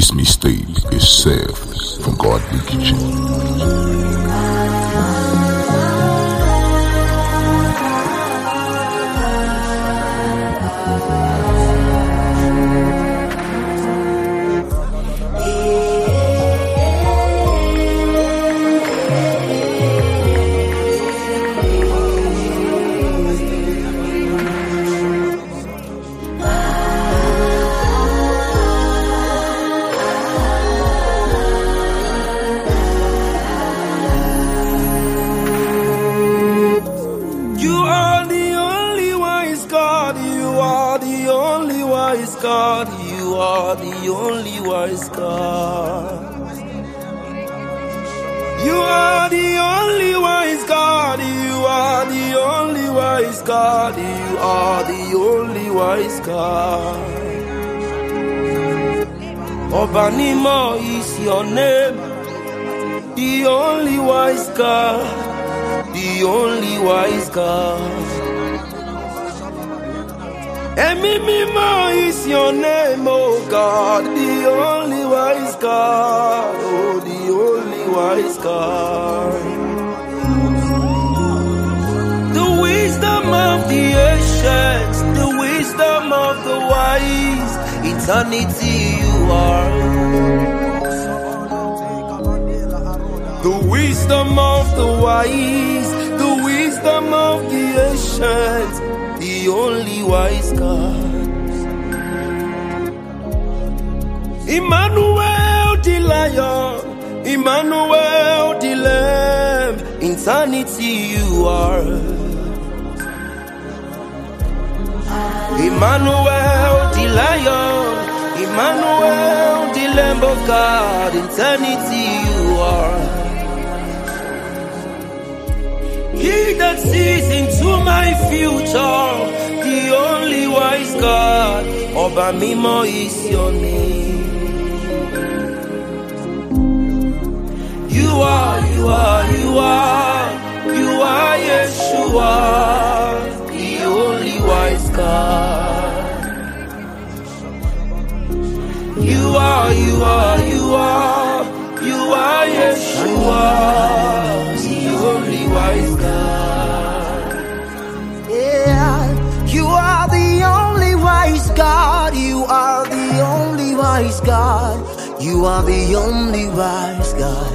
This mistake is saved from Godly Kitchen. God, you are the only wise God. You are the only wise God. You are the only wise God. You are the only wise God. Obanimo is your name. The only wise God. The only wise God. Emimimo is your name, oh God, the only wise God, oh, the only wise God. The wisdom of the ancients, the wisdom of the wise, eternity you are. The wisdom of the wise, the wisdom of the ancients, the only wise God. Emmanuel the Lion, Emmanuel the Lamb, eternity you are. Emmanuel the Lion, Emmanuel the Lamb of God, eternity you are. He that sees into my future, the only wise God, Obamimo is your name. You are Yeshua, the only wise God. You are Yeshua, the only wise God. Yeah, you are the only wise God. You are the only wise God. You are the only wise God.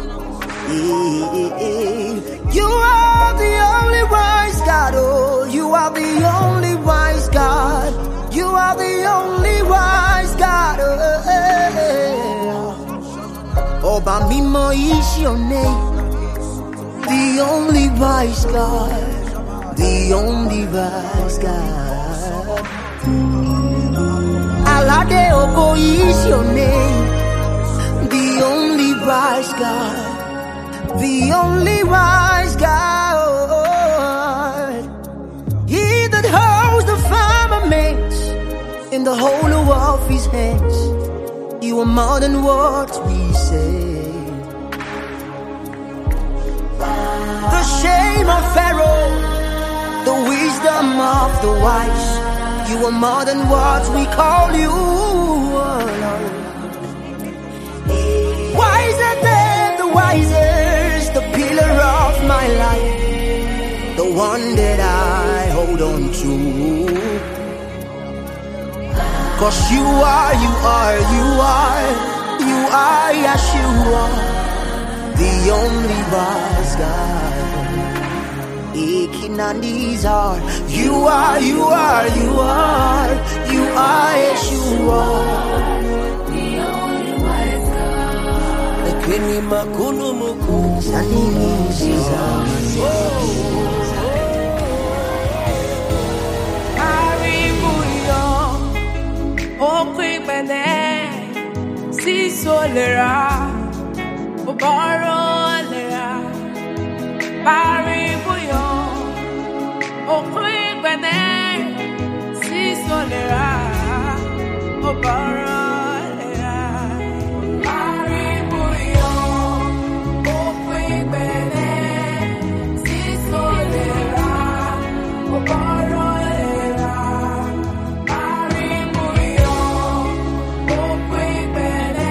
You are the only wise God. Oh, you are the only wise God. You are the only wise God. Oh, Obamimo is your name. The only wise God, the only wise God. Alade Ogo is your name. The only wise God, the only wise God. He that holds the firmament in the whole of his hands. You are more than what we say. The shame of Pharaoh, the wisdom of the wise. You are more than what we call you. Wiser than the wisest, the pillar of my life, the one that I hold on to. 'Cause you are Yeshua, the only wise God. Ikinandizar, you are Yeshua, the only wise God. Ekini makunu muku, Sanini Jesus. Aribuyo, okwibene, si solera, obarolera. Aribuyo, okwibene, si solera, obarolera. Aribuyo, okwibene, si solera, obarolera. Aribuyo, okwibene,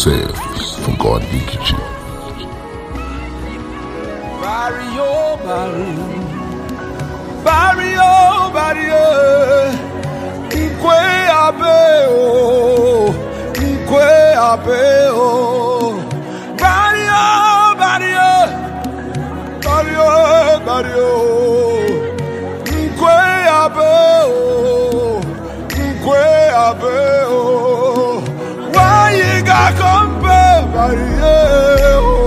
yourselves from Godly Kitchen. Barrio, barrio, barrio, barrio. Nkwe abeo, nkwe abeo. Barrio, barrio, barrio, barrio. Nkwe abeo, nkwe abeo. Why you got compare barrio?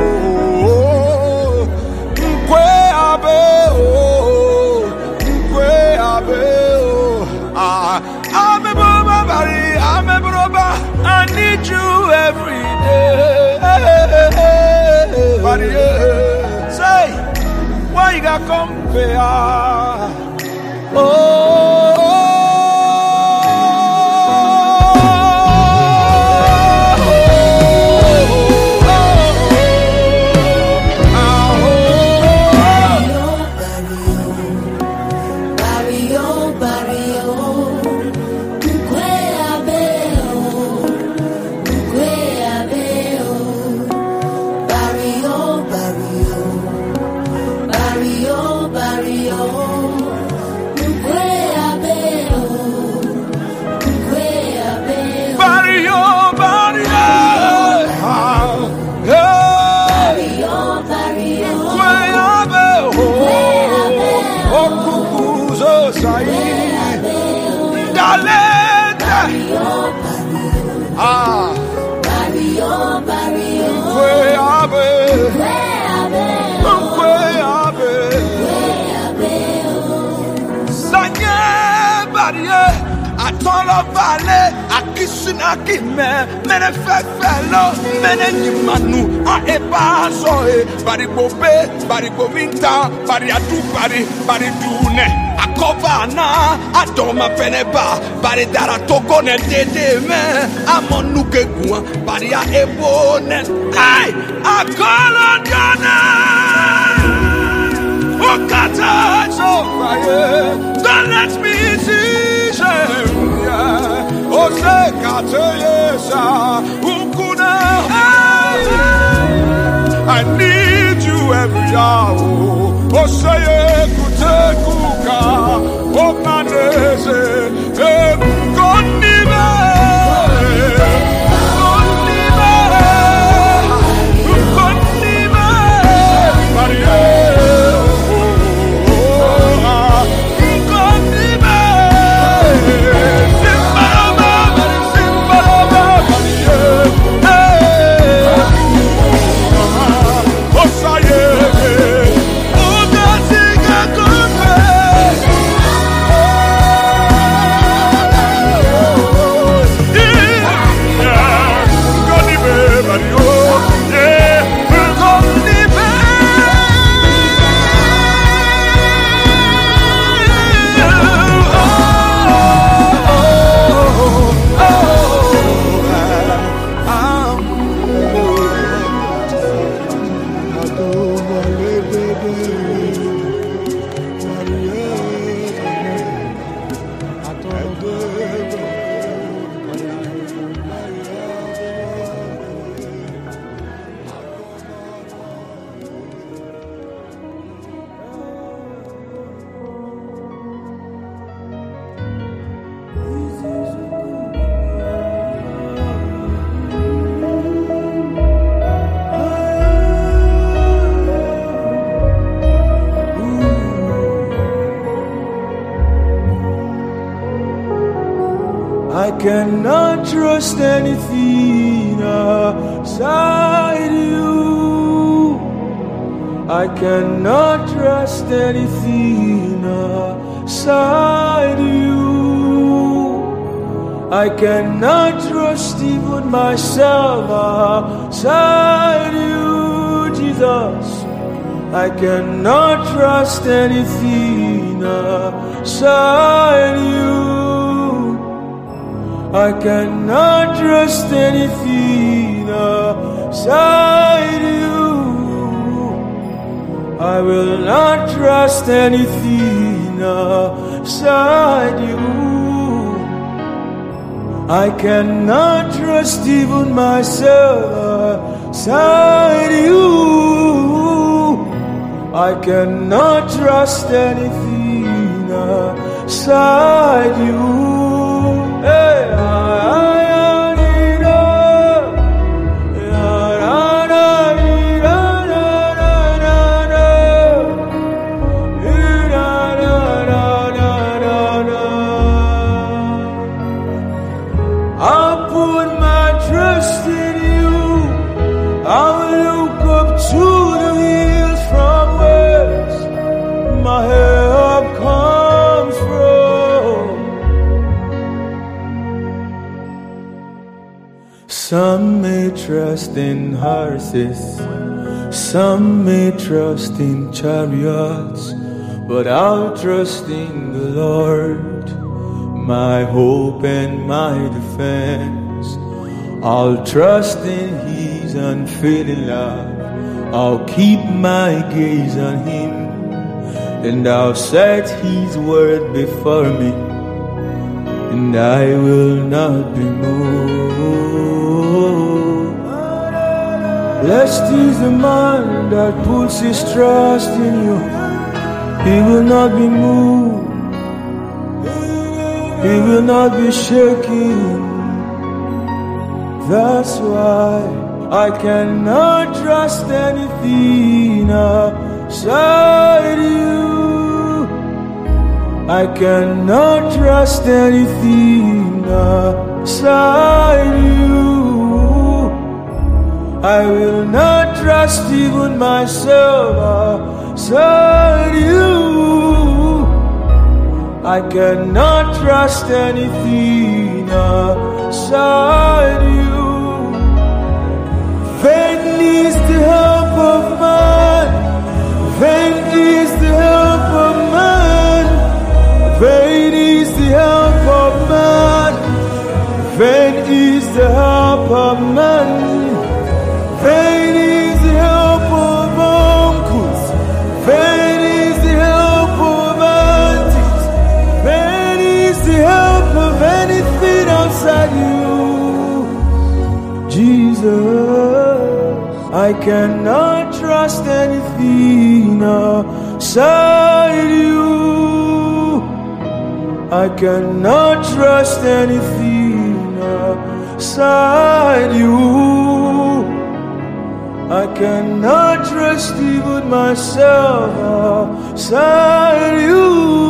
I need you every day. But yeah, say, why you got compare? Vale, akisunaki mene fefelo, mene nimanu, a ebazoe, bari bobe, bari bominta, bari adu, bari dune, akovana, adoma peneba, bari dara toko ne dede me, amonuke gua, bari a ebone, ay, akolo dana, okata so don't let me see shame. I need you every hour. Oseye kutekuka, okanese, konime, konime, Maria. I cannot trust anything outside you. I cannot trust anything outside you. I cannot trust even myself outside you, Jesus. I cannot trust anything outside you. I cannot trust anything outside you. I will not trust anything outside you. I cannot trust even myself outside you. I cannot trust anything outside you. Hey, some may trust in horses, some may trust in chariots, but I'll trust in the Lord, my hope and my defense. I'll trust in His unfailing love. I'll keep my gaze on Him, and I'll set His word before me, and I will not be moved. Blessed is the man that puts his trust in you. He will not be moved. He will not be shaken. That's why I cannot trust anything outside you. I cannot trust anything outside you. I will not trust even myself outside you. I cannot trust anything outside you. Vain is the help of man. Vain is the help of man. Vain is the help of man. Vain is the help of man. Vain is the help of uncles. Vain is the help of aunties. Vain is the help of anything outside you. Jesus, I cannot trust anything outside you. I cannot trust anything outside you. I cannot trust even myself outside you.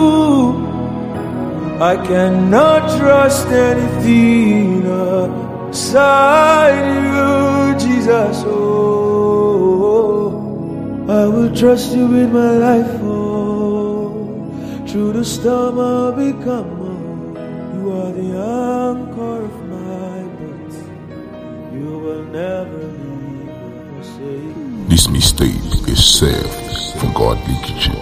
I cannot trust anything outside you, Jesus. Oh, I will trust you with my life. Oh, through the storm I'll become. You are the anchor of my boat. You will never leave. This mistake is saved from Godly Kitchen.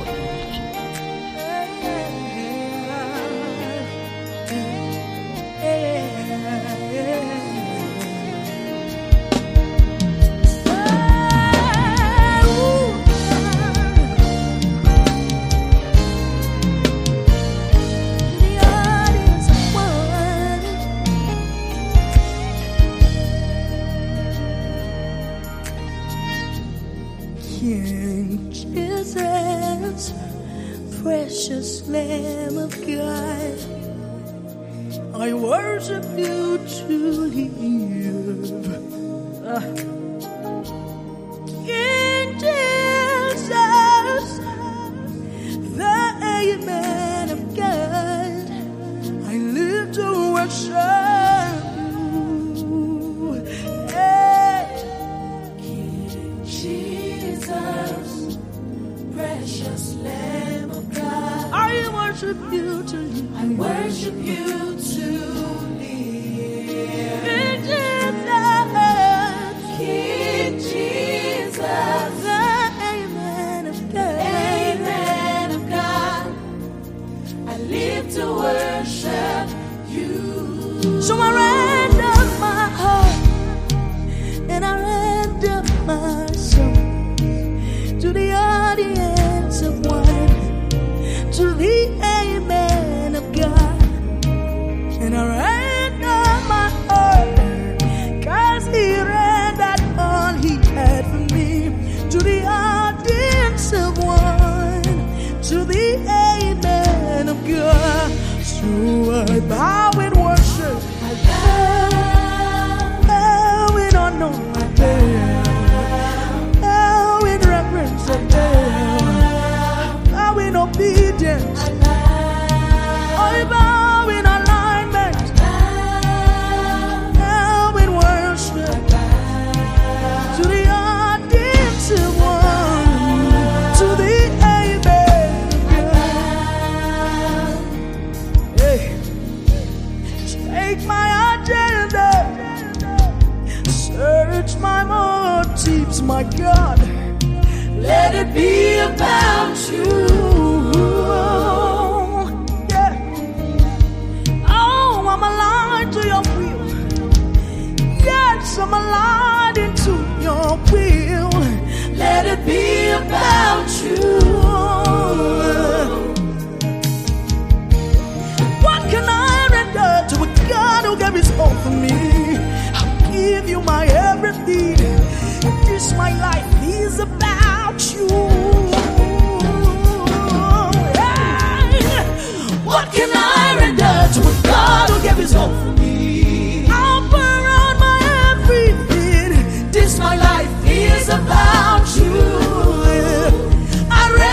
King Jesus, precious Lamb of God, I worship you to live. King Jesus, the Amen of God, I live to worship you. Hey. King Jesus, precious Lamb of God, I worship you to live. I worship you to live. King Jesus, the Amen of God, Amen of God, I live to worship you. So I render my heart and I render my soul to the audience of one, to the Amen of God, and I render God. So I bow in worship, I bow in honor, I bow in reverence, I bow in obedience, I bow in alignment, bow in worship to the audience one, to the amen. Hey, take my agenda, search my motives, my God. Let it be about you. Yeah. Oh, I'm aligned to your will. Yes, I'm aligned into your will. Let it be about you. What can I render to a God who gave his all for me? I'll give you my everything. This my life is about you. Hey, what can I render to a God who gave his all for me? I'll burn out my everything. This my life is about you. I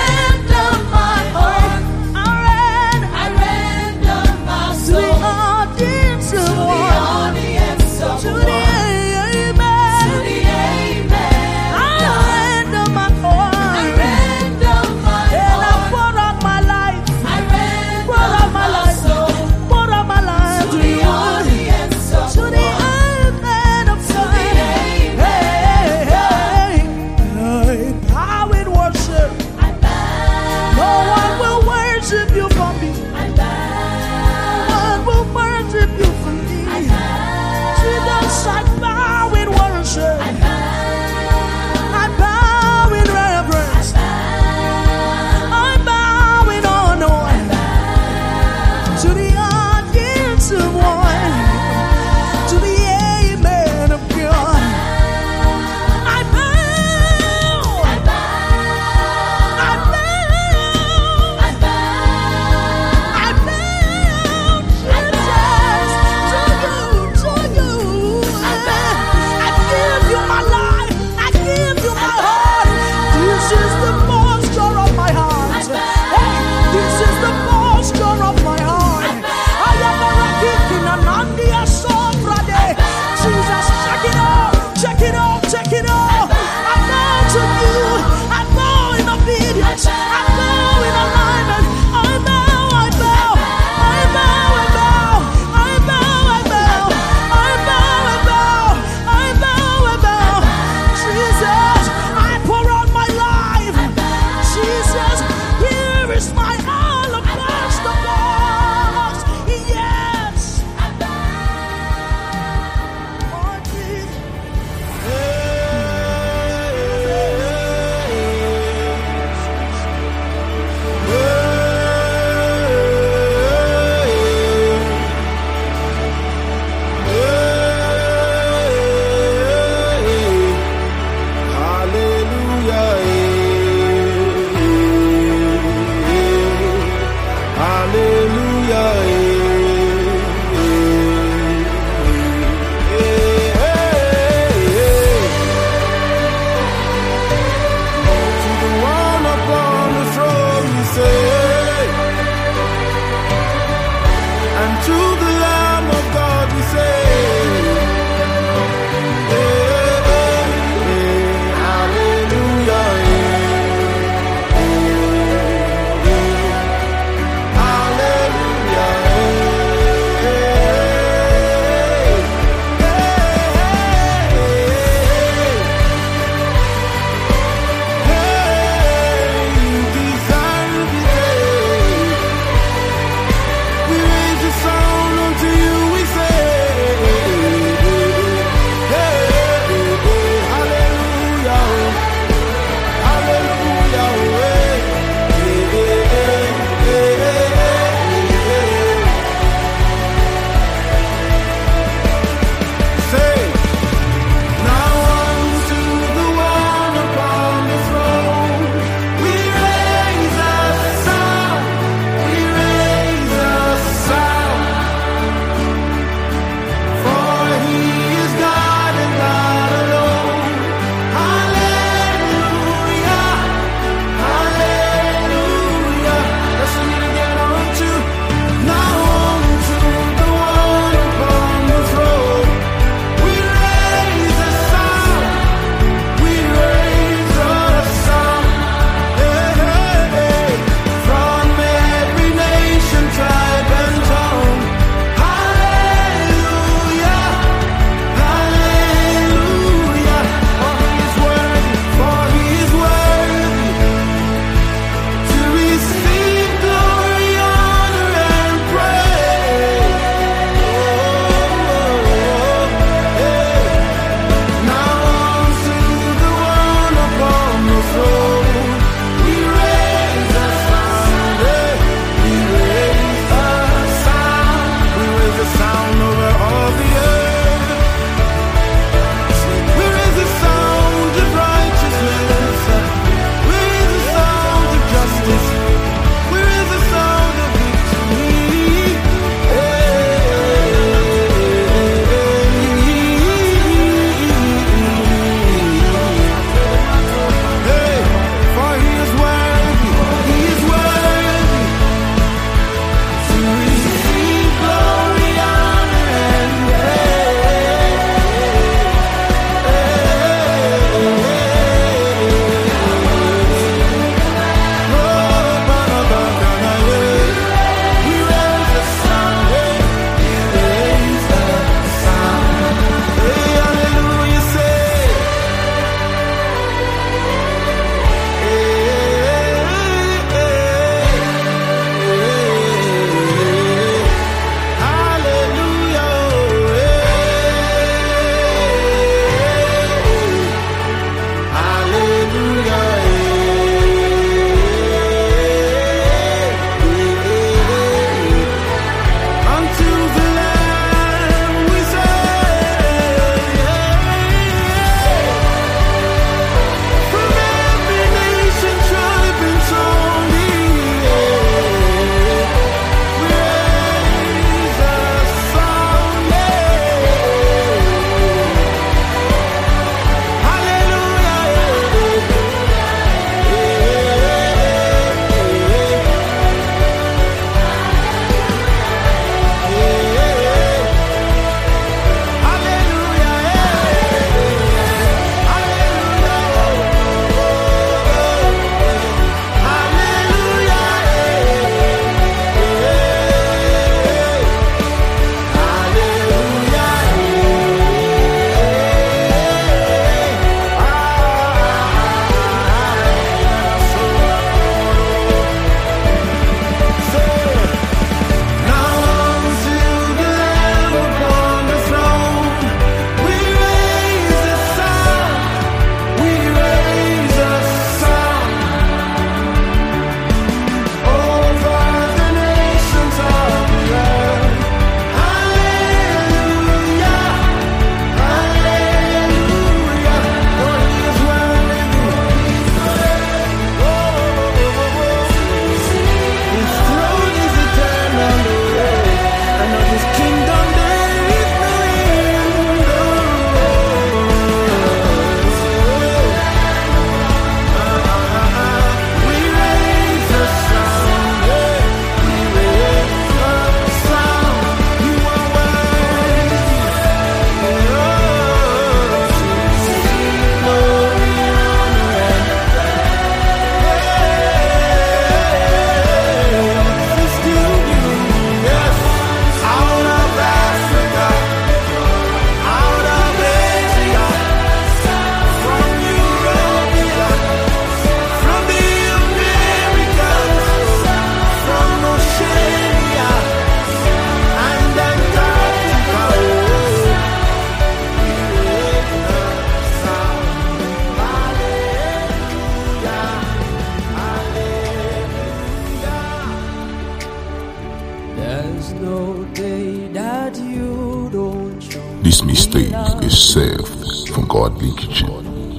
This mistake is saved from Godly Kitchen.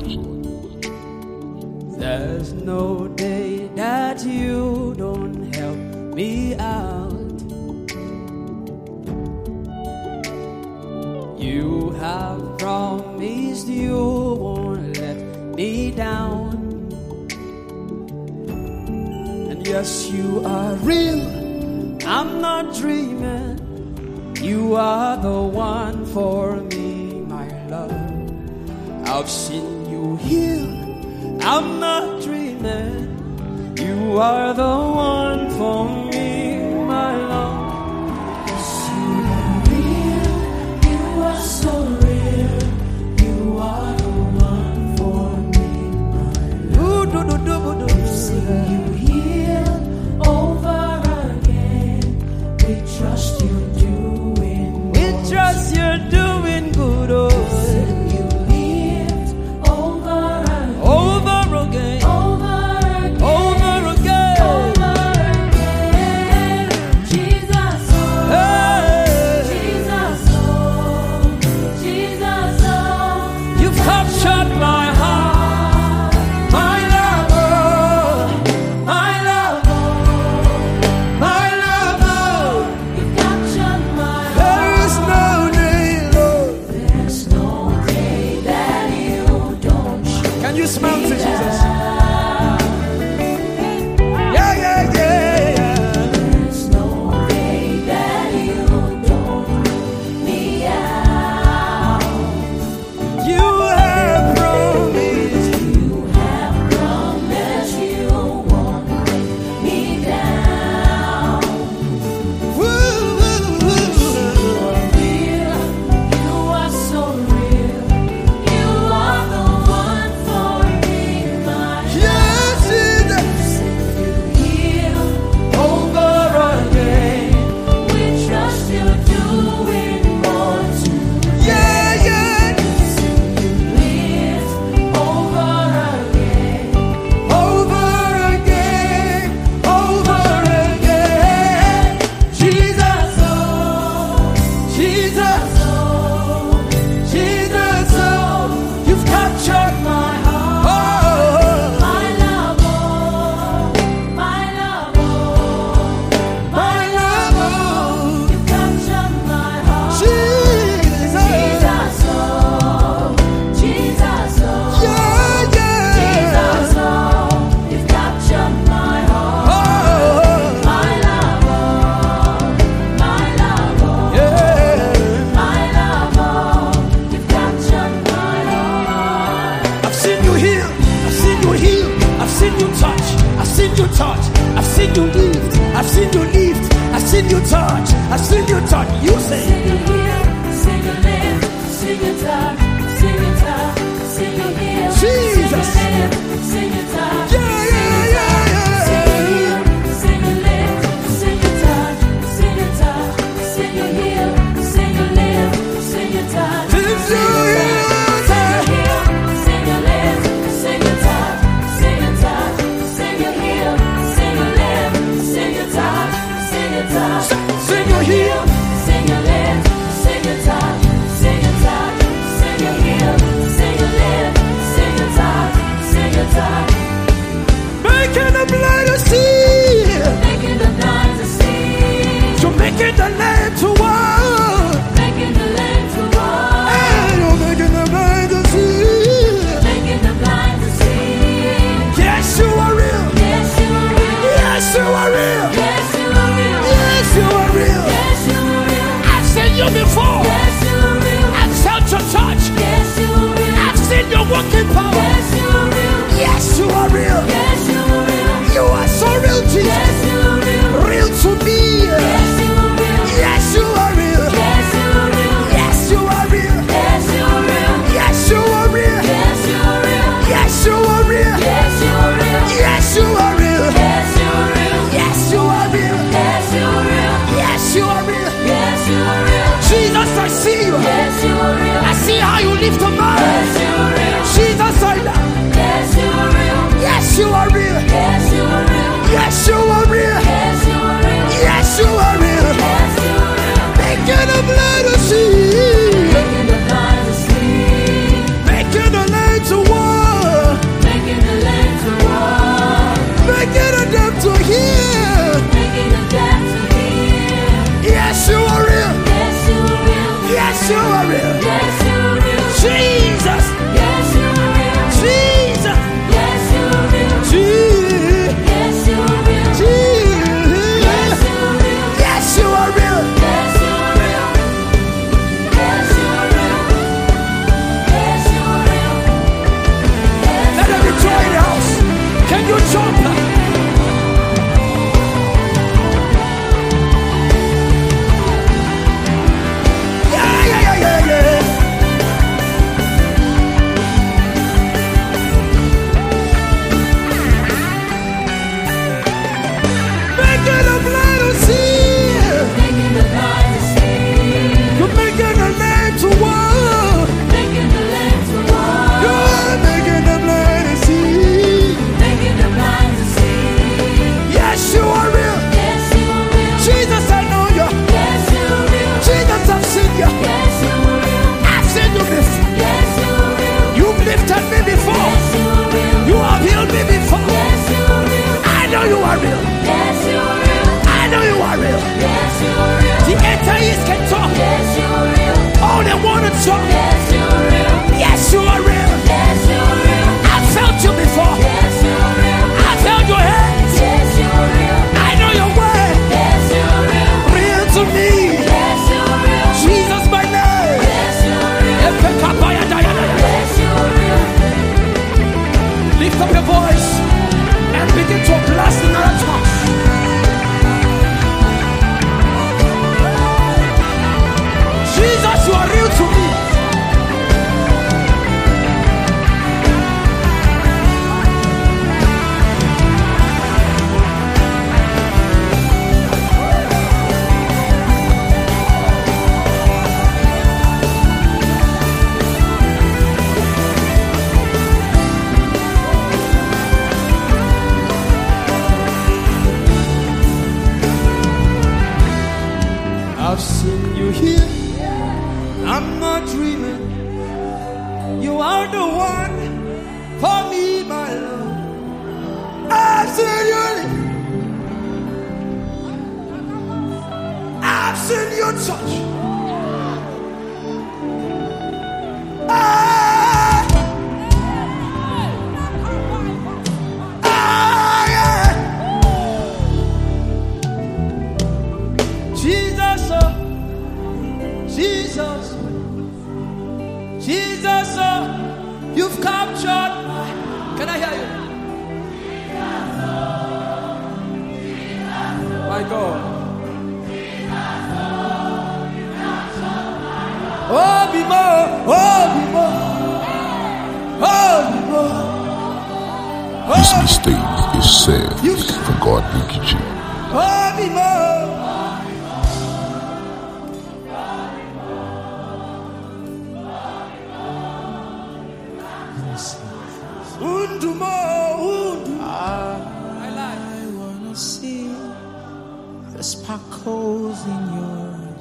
There's no day that you don't help me out. You have promised you won't let me down. And yes, you are real, I'm not dreaming. You are the one for me, my love. I've seen you heal, I'm not dreaming. You are the one for me, my love. Yes, you are real. You are so real. You are the one for me, my love. We've seen you heal over again. We trust you're doing We trust you're doing good, oh. You lived over again. Over again, Over again. over again. Over again. Jesus, oh. Hey. Jesus, oh. Jesus, oh. You've captured my heart, my lover, my lover, my lover. You've captured my There is no day, Lord. There's no day that you don't show. Can you smell to Jesus? Yeah, yeah, yeah, yeah. There's no day that you don't leave me out. You have promised. You have promised you won't let me down. Woo, woo, woo. Real, you are so real. You are the one for me, my Yes, Jesus. you heal Over again. We trust you're doing more to Yeah, yeah. live over again. Over again, over again. Jesus, oh, Jesus, oh, Jesus, oh, you've captured my heart. My love, oh, my love, oh, My love, you captured my heart. Jesus, Jesus, oh, Jesus, oh, yeah, yeah. Jesus, oh, you've captured my heart. Oh, My love, oh, my love, oh. yeah. My love, oh, you've captured my heart. I've seen you heal, I've seen you heal, I've seen you touch, I've seen you touch, I've seen you lift, I've seen you lift, I've seen you touch, I've seen you touch. You say, Sing it here, sing it live, sing it up, sing it up, sing it here, Jesus. sing it live, sing it up, yeah, yeah, yeah, sing it yeah. here, sing it live, sing it up, sing it up, sing it here, sing it live, sing it up, If you heal, sing it here, sing it live, sing it up, sing it up, sing it here, sing it live, sing it up, sing it up. sing you heal. Sing it live, sing it up, sing it up, sing it heal, sing it live, sing it up, sing it up, Making the blind to see, making the blind to see, you're making the lame to walk, making the lame to walk, and you're making the blind to see. making the blind to see. Yes, you are real. Yes, you are real. Yes, you are real. Yes, you are real. Yes, you are real. Yes, you are real. I've seen you before. Yes, you are real. I've felt your touch. Yes, you are real. I've seen your working power. Yes, you are real. Yes, you are real. Yes, you are real. You are so real, Jesus. Yes, you are real. Real to me. Yes, you are real. Yes, you are real. Yes, you are real. Yes, you are real. Yes, you are real. Yes, you are real. Yes, you are real. Yes, you are real. Yes, you are real. Yes, you are real. Yes, you are real. Yes, you are real. Yes, you are real. Yes, you are real. Yes, you are real. Jesus, I see you. Yes, you are real. I see how you lift a man. Yes, you are real. Jesus, I love. Yes, you are real. Yes, you are real. Yes, you are real. Yes, you are real. Yes, you are real. Yes, you are real. Yes, you are real. Making a blood to see. Making jump. I've seen you here, I'm not dreaming. You are the one for me, my love. I've seen you here, I've seen you touch. Jesus, you've captured. Can I hear you? My God. Oh, be more. Oh, be more. Oh, be more. This mistake is saved from Godly Kitchen. Oh, be more. I wanna see the sparkles in yours.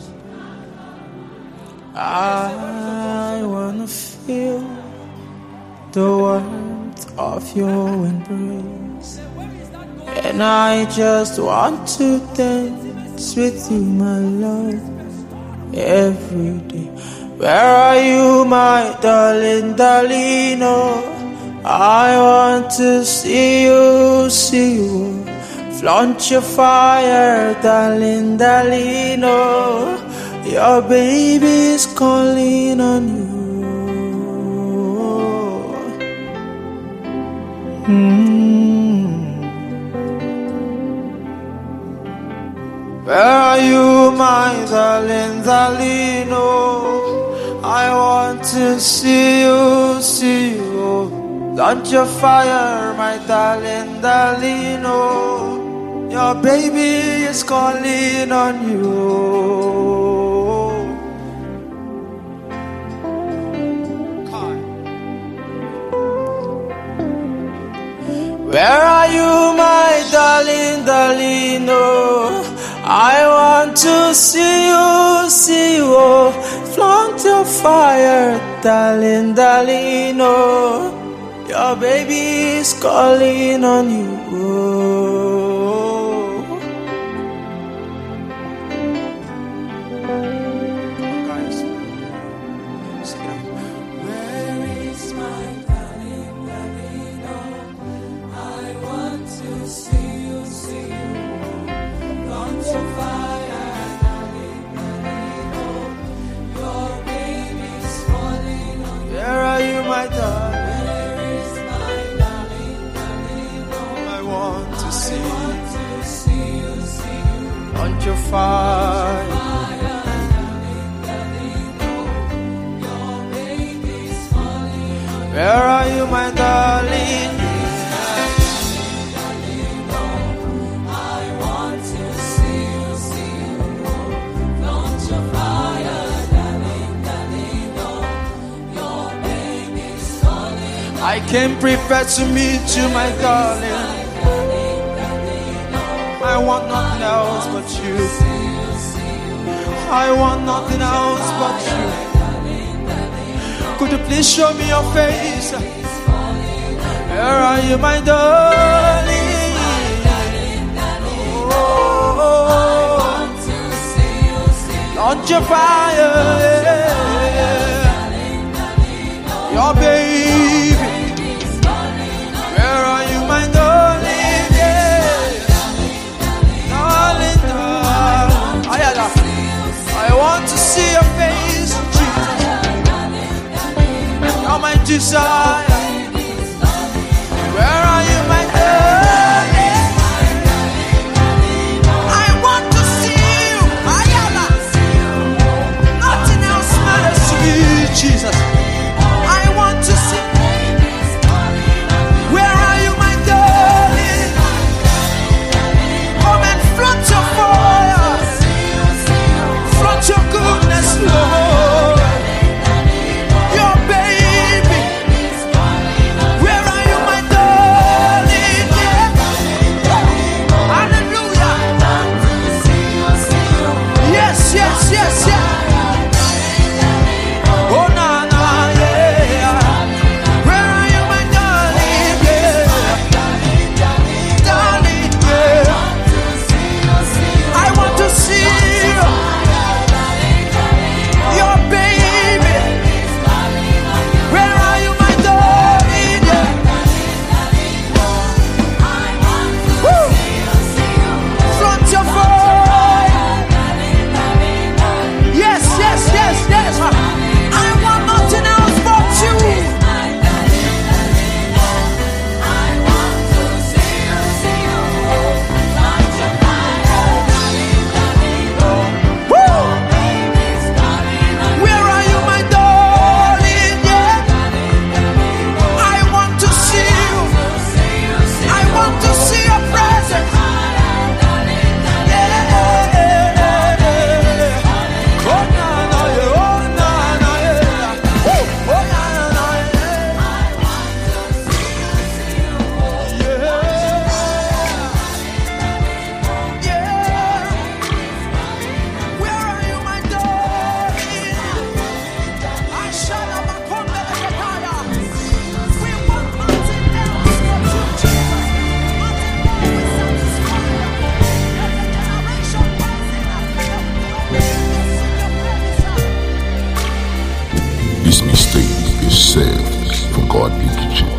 I wanna feel the warmth of your embrace, and I just want to dance with you, my love, every day. Where are you, my darling, darling? Oh, I want to see you, flaunt your fire, darling, darling. Oh, your baby's calling on you. Where are you, my darling, darling? Oh, I want to see you, launch your fire, my darling, darling. Oh, your baby is calling on you. Where are you, my darling, darling? Oh, I want to see you, oh, flaunt your fire, darling, darling. Oh, your baby is calling on you. Guys, where is my darling, darling? Oh, I want to see you, launch your fire, darling, darling. Oh, your baby is calling on you. Where are you, my darling? on your fire. Where are you, my darling? I came prepared to meet you, my darling. I want nothing else but you. I want nothing else but you. Could you please show me your face? Where are you, my darling? Oh, launch your fire, your baby. Where are you, my darling? Darling, darling. I want to see your face, Jesus. You're my desire. Where are you, my darling? I want to see you. Nothing else matters to me, Jesus. I want to see. Where are you, my darling? Come and flood your fire. Flood your goodness, Lord. Your baby. Where are you, my darling? Hallelujah. Yes, yes, yes, yes. Oh, na, na, yeah. Where are you, my darling? Yeah. Darling, yeah. I want to see you. Your baby. Where are you, my darling? Yeah. Woo. Front your fire. Yes, yes, yes, yes. I want nothing else but you. Woo. Where are you, my darling? Yeah. I want to see you. I want to see your presence. Yeah. Oh, na, na, yeah. Oh, na, na, yeah. Woo. Oh, na, na, yeah. Yeah. Where are you, my darling? I shall have a corner of the fire. We want nothing else but you, Jesus. Nothing more will satisfy. Let the generation pass in us. This mistake is saved from Godly Kitchen.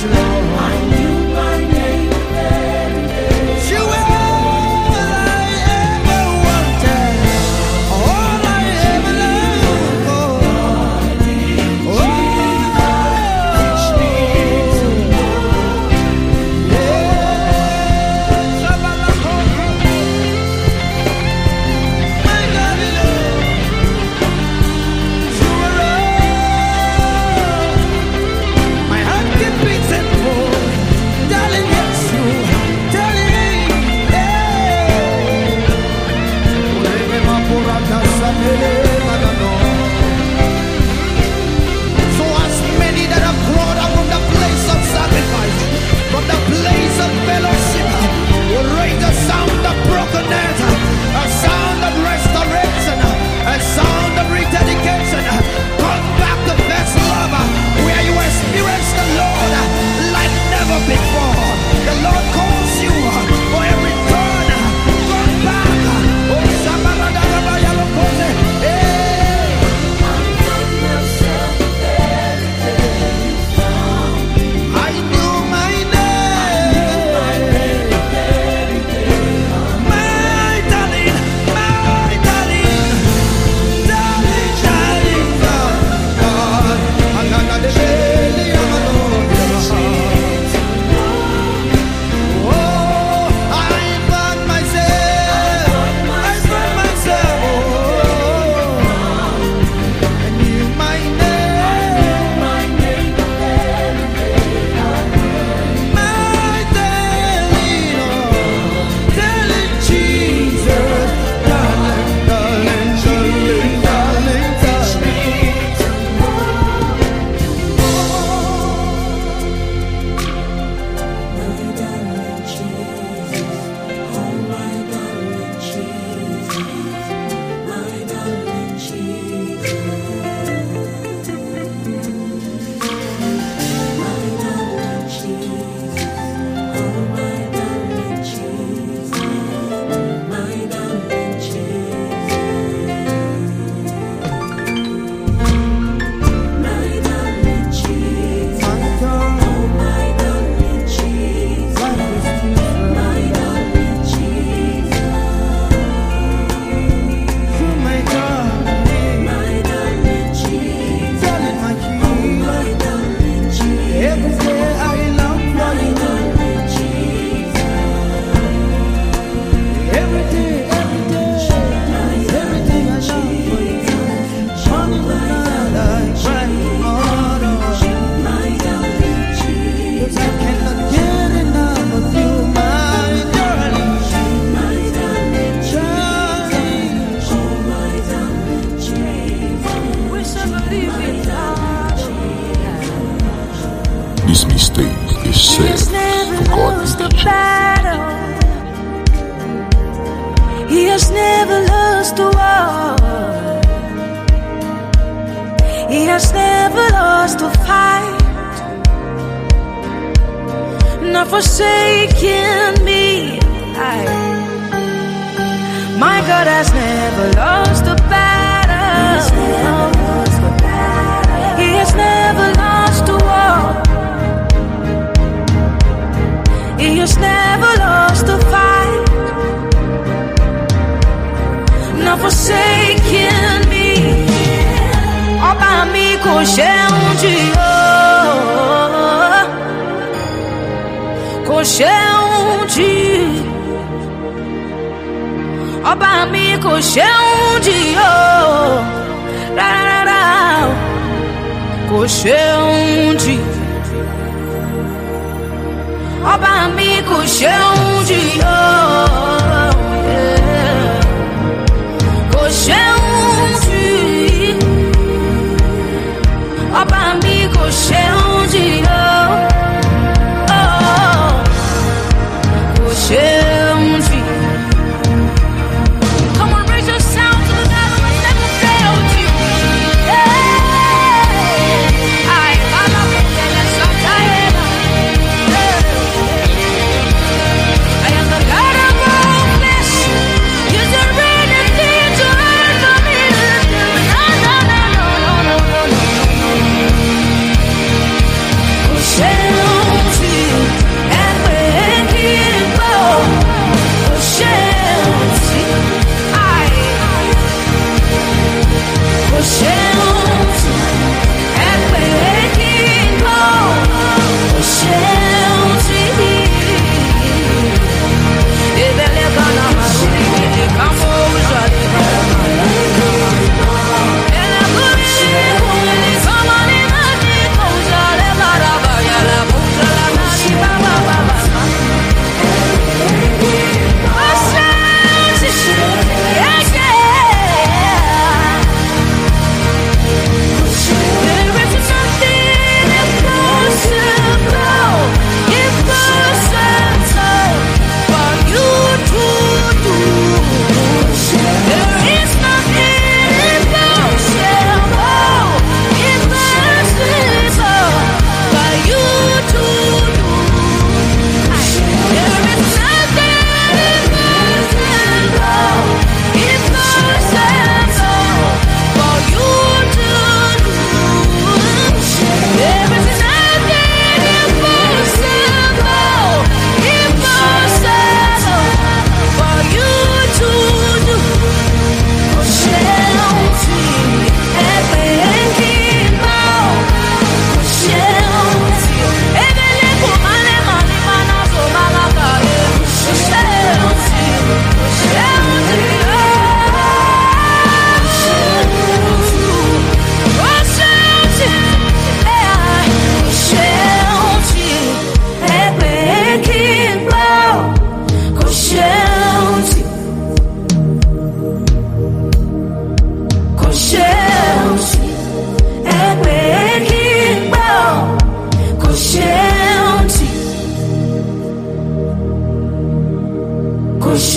This mistake is saved for God to teach you. He has never lost a war. He has never lost a fight. Not forsaken me. My God has never lost a battle. He has never lost a war. He has never lost a fight. Not forsaken me. Ọba mi kò ṣeun jì o, kò ṣeun jì. Ọba mi kò ṣeun jì o, rárá kò ṣeun jì. Ọba mi kò ṣeun jì o, kò ṣeun jì. Ọba mi kò ṣeun jì o, kò ṣeun jì. Come on, raise your sound to the God who has never failed you. I love you, and I'm so tired.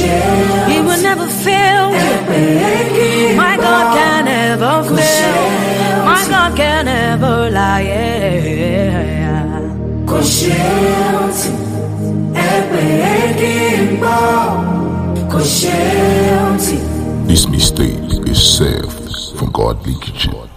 He will never fail you. My God can never fail. My God can never lie. This mistake is saved from Godly Kitchen.